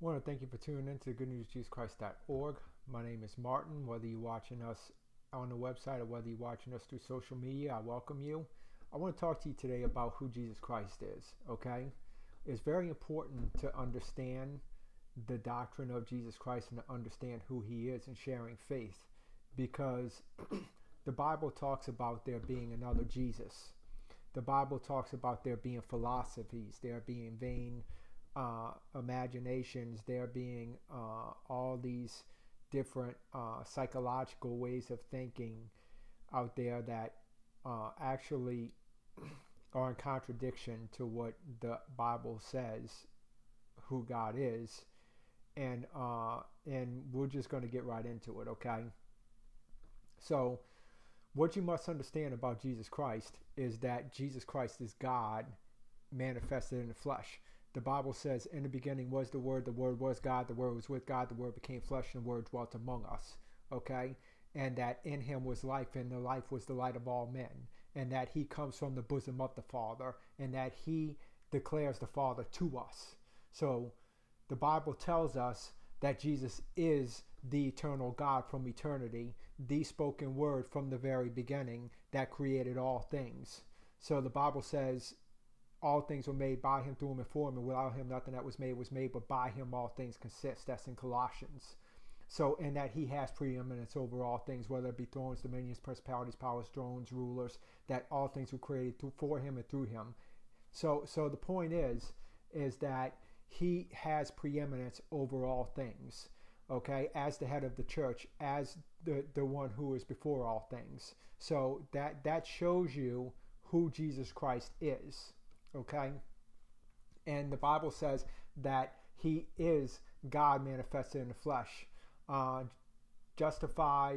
I want to thank you for tuning in to goodnewsjesuschrist.org. My name is Martin. Whether you're watching us on the website or whether you're watching us through social media, I welcome you. I want to talk to you today about who Jesus Christ is, okay? It's very important to understand the doctrine of Jesus Christ and to understand who he is in sharing faith, because the Bible talks about there being another Jesus. The Bible talks about there being philosophies, there being vain imaginations, there being all these different psychological ways of thinking out there that actually are in contradiction to what the Bible says who God is, and we're just going to get right into it, okay? So what you must understand about Jesus Christ is that Jesus Christ is God manifested in the flesh. The Bible says, in the beginning was the Word was God, the Word was with God, the Word became flesh, and the Word dwelt among us, okay? And that in him was life, and the life was the light of all men, and that he comes from the bosom of the Father, and that he declares the Father to us. So the Bible tells us that Jesus is the eternal God from eternity, the spoken word from the very beginning that created all things. So the Bible says all things were made by him, through him, and for him, and without him nothing that was made, but by him all things consist. That's in Colossians. So, and that he has preeminence over all things, whether it be thrones, dominions, principalities, powers, thrones, rulers, that all things were created for him and through him. So the point is that he has preeminence over all things, okay, as the head of the church, as the one who is before all things. So that shows you who Jesus Christ is, okay? And the Bible says that he is God manifested in the flesh, justified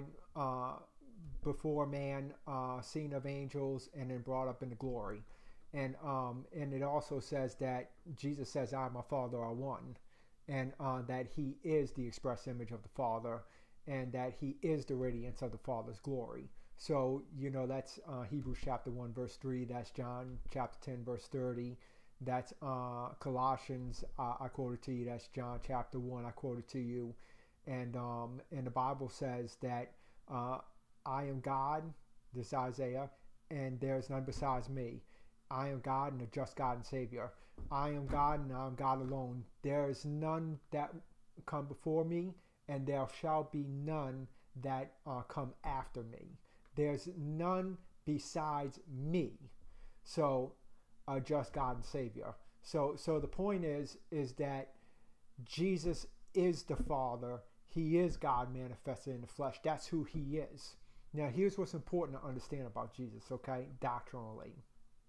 before man, seen of angels, and then brought up into glory. And it also says that Jesus says, I and my Father are one, and that he is the express image of the Father, and that he is the radiance of the Father's glory. So, that's Hebrews chapter 1, verse 3. That's John chapter 10, verse 30. That's Colossians, I quoted to you. That's John chapter 1, I quoted to you. And the Bible says that I am God, this is Isaiah, and there's none besides me. I am God and a just God and Savior. I am God and I am God alone. There is none that come before me, and there shall be none that come after me. There's none besides me. So, a just God and Savior. So the point is that Jesus is the Father. He is God manifested in the flesh. That's who he is. Now, here's what's important to understand about Jesus, okay, doctrinally.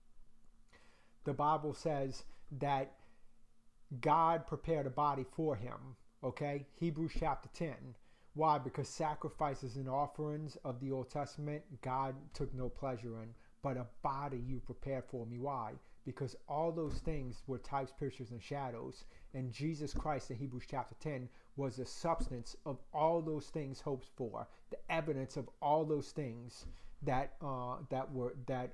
The Bible says that God prepared a body for him, okay? Hebrews chapter 10. Why? Because sacrifices and offerings of the Old Testament, God took no pleasure in, but a body you prepared for me. Why? Because all those things were types, pictures, and shadows, and Jesus Christ in Hebrews chapter 10 was the substance of all those things hoped for, the evidence of all those things that were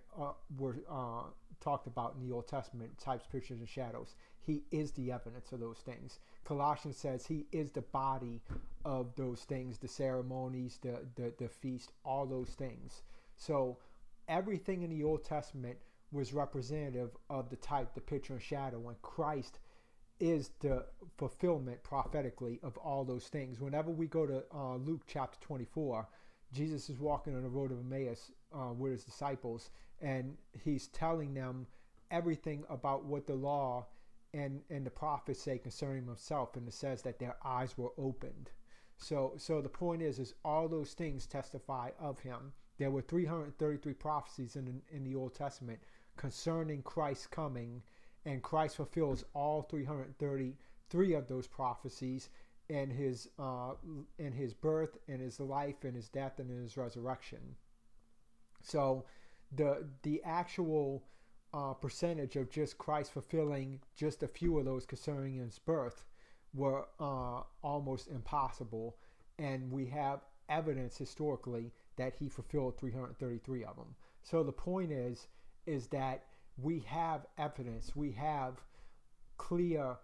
talked about in the Old Testament, types, pictures, and shadows. He is the evidence of those things. Colossians says he is the body of those things, the ceremonies, the feast, all those things. So everything in the Old Testament was representative of the type, the picture, and shadow, and Christ is the fulfillment prophetically of all those things. Whenever we go to Luke chapter 24, Jesus is walking on the road of Emmaus with his disciples, and he's telling them everything about what the law and the prophets say concerning himself, and it says that their eyes were opened. So the point is all those things testify of him. There were 333 prophecies in the Old Testament concerning Christ's coming, and Christ fulfills all 333 of those prophecies in his birth, in his life, in his death, and in his resurrection. So the actual percentage of just Christ fulfilling just a few of those concerning his birth were almost impossible, and we have evidence historically that he fulfilled 333 of them. So the point is that we have evidence, we have clear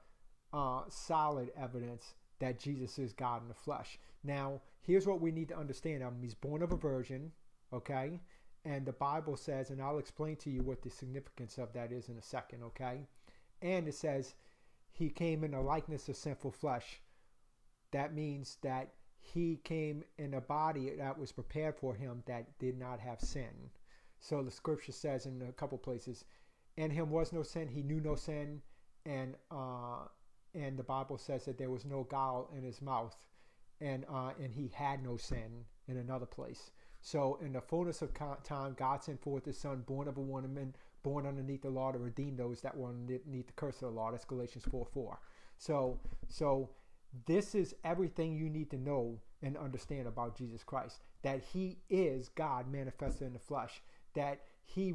solid evidence that Jesus is God in the flesh. Now, here's what we need to understand. He's born of a virgin, okay? And the Bible says, and I'll explain to you what the significance of that is in a second, okay? And it says, he came in the likeness of sinful flesh. That means that he came in a body that was prepared for him that did not have sin. So the scripture says in a couple places, in him was no sin, he knew no sin, and the Bible says that there was no gall in his mouth, and he had no sin in another place. So in the fullness of time, God sent forth his son, born of a woman, born underneath the law, to redeem those that were underneath the curse of the law. That's Galatians 4:4. So this is everything you need to know and understand about Jesus Christ, that he is God manifested in the flesh, that he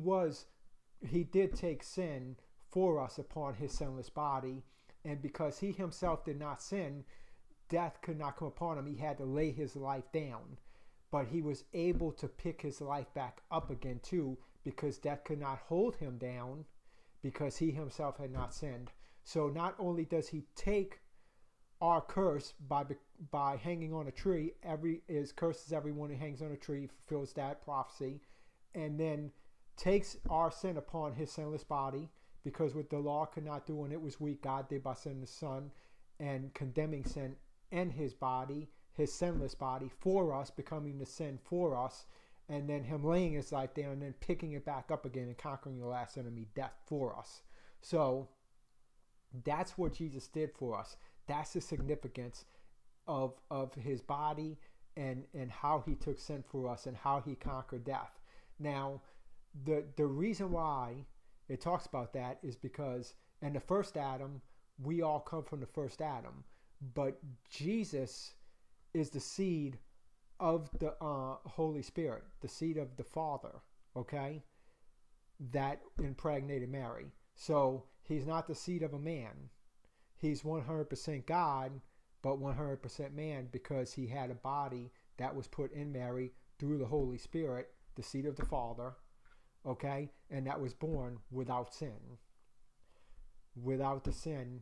did take sin for us upon his sinless body, and because he himself did not sin, death could not come upon him. He had to lay his life down, but he was able to pick his life back up again too, because death could not hold him down, because he himself had not sinned. So not only does he take our curse by hanging on a tree, curses everyone who hangs on a tree, fulfills that prophecy, and then takes our sin upon his sinless body, because what the law could not do when it was weak, God did by sending the Son and condemning sin in his body, his sinless body, for us, becoming the sin for us, and then him laying his life down and then picking it back up again and conquering the last enemy, death, for us. So that's what Jesus did for us. That's the significance of his body and how he took sin for us and how he conquered death. Now, the reason why it talks about that is because in the first Adam, we all come from the first Adam, but Jesus is the seed of the Holy Spirit, the seed of the Father, okay, that impregnated Mary. So he's not the seed of a man. He's 100% God, but 100% man, because he had a body that was put in Mary through the Holy Spirit, the seed of the Father, okay, and that was born without sin. Without the sin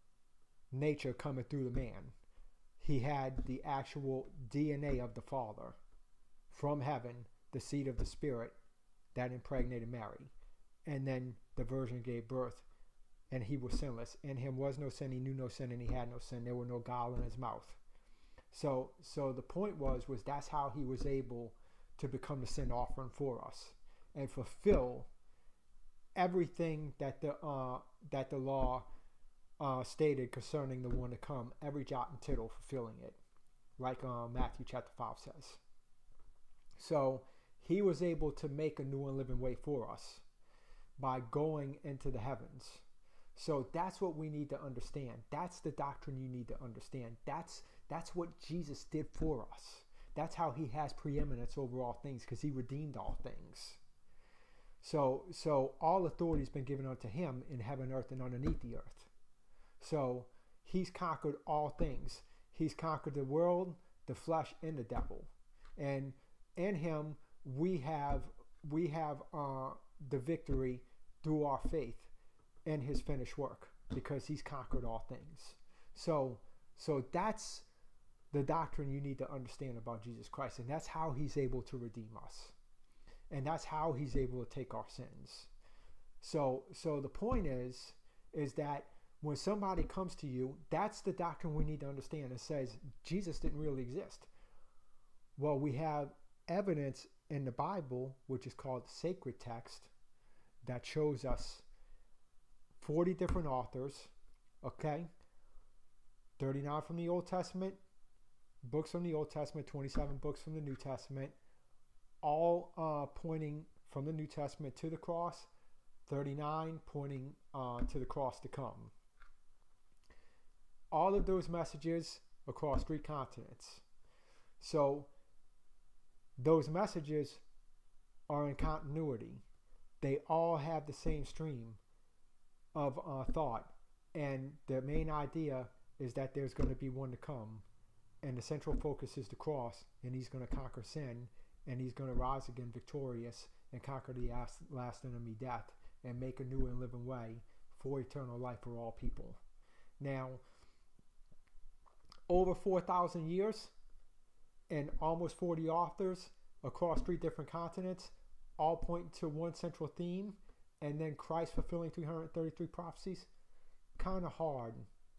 nature coming through the man. He had the actual DNA of the Father from heaven, the seed of the Spirit that impregnated Mary. And then the Virgin gave birth, and he was sinless. In him was no sin, he knew no sin, and he had no sin. There were no gall in his mouth. So the point was that's how he was able to become the sin offering for us and fulfill everything that the law stated concerning the one to come, every jot and tittle, fulfilling it, like Matthew chapter 5 says. So he was able to make a new and living way for us by going into the heavens. So that's what we need to understand. That's the doctrine you need to understand. That's what Jesus did for us. That's how he has preeminence over all things, because he redeemed all things. So all authority has been given unto him in heaven, earth, and underneath the earth. So he's conquered all things. He's conquered the world, the flesh, and the devil. And in him we have the victory through our faith in his finished work, because he's conquered all things. So that's the doctrine you need to understand about Jesus Christ, and that's how he's able to redeem us, and that's how he's able to take our sins. So the point is that when somebody comes to you, that's the doctrine we need to understand. It says Jesus didn't really exist. Well, we have evidence in the Bible, which is called the sacred text, that shows us 40 different authors, okay? 39 from the Old Testament, books from the Old Testament, 27 books from the New Testament, all pointing from the New Testament to the cross, 39 pointing to the cross to come. All of those messages across 3 continents. So those messages are in continuity. They all have the same stream of thought, and the main idea is that there's going to be one to come, and the central focus is the cross, and he's going to conquer sin, and he's going to rise again victorious and conquer the last enemy, death, and make a new and living way for eternal life for all people. Now, over 4,000 years and almost 40 authors across 3 different continents, all point to one central theme, and then Christ fulfilling 333 prophecies. Kind of hard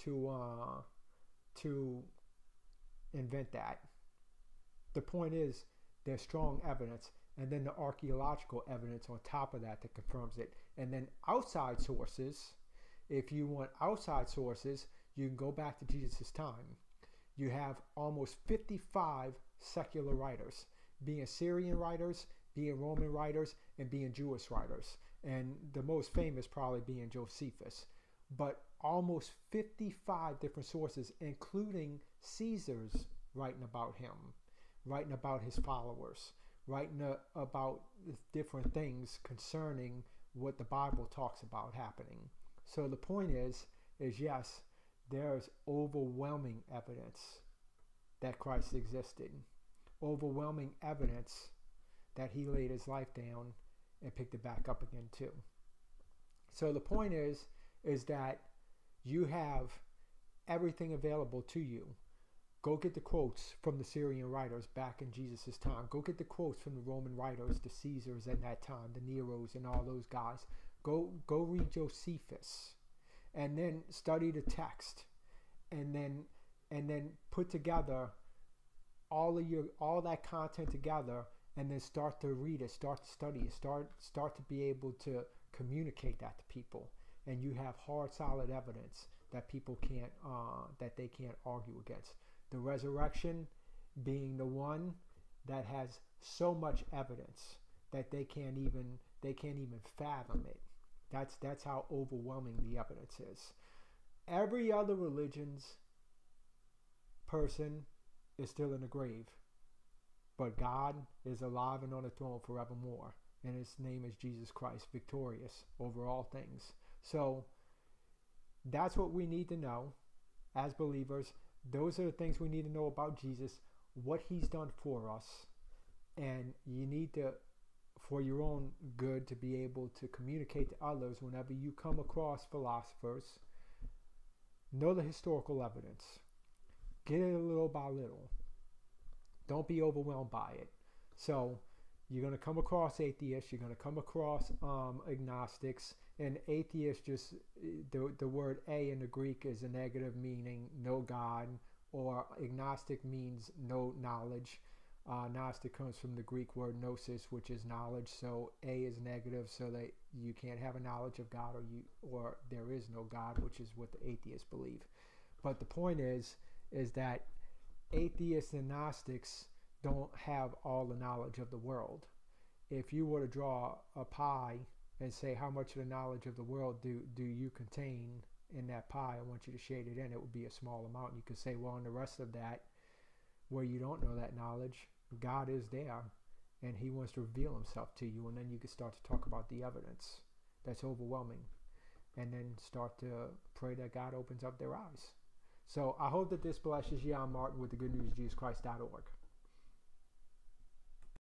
to invent that. The point is, there's strong evidence, and then the archaeological evidence on top of that confirms it. And then outside sources, if you want outside sources, you can go back to Jesus' time. You have almost 55 secular writers, being Syrian writers, being Roman writers, and being Jewish writers. And the most famous probably being Josephus. But almost 55 different sources, including Caesar's writing about him, writing about his followers, writing about different things concerning what the Bible talks about happening. So the point is yes, there's overwhelming evidence that Christ existed. Overwhelming evidence that he laid his life down and picked it back up again too. So the point is that you have everything available to you. Go get the quotes from the Syrian writers back in Jesus' time. Go get the quotes from the Roman writers, the Caesars at that time, the Neros and all those guys. Go read Josephus, and then study the text, and then put together all that content together, and then start to read it, start to study it, start to be able to communicate that to people, and you have hard, solid evidence that people can't they can't argue against. The resurrection being the one that has so much evidence that they can't even fathom it. That's how overwhelming the evidence is. Every other religion's person is still in the grave, but God is alive and on the throne forevermore, and his name is Jesus Christ, victorious over all things. So that's what we need to know as believers. Those are the things we need to know about Jesus, what he's done for us, and you need to, for your own good, to be able to communicate to others whenever you come across philosophers. Know the historical evidence. Get it little by little. Don't be overwhelmed by it. So you're going to come across atheists, you're going to come across agnostics, and atheist, just the word a in the Greek is a negative, meaning no God, or agnostic means no knowledge. Gnostic comes from the Greek word gnosis, which is knowledge. So a is negative, so that you can't have a knowledge of God, or there is no God, which is what the atheists believe. But the point is that atheists and Gnostics don't have all the knowledge of the world. If you were to draw a pie and say how much of the knowledge of the world do you contain in that pie, I want you to shade it in, it would be a small amount. You could say, well, in the rest of that, where you don't know that knowledge, God is there, and he wants to reveal himself to you, and then you can start to talk about the evidence that's overwhelming, and then start to pray that God opens up their eyes. So I hope that this blesses you. I'm Martin with the Good News of Jesus Christ.org.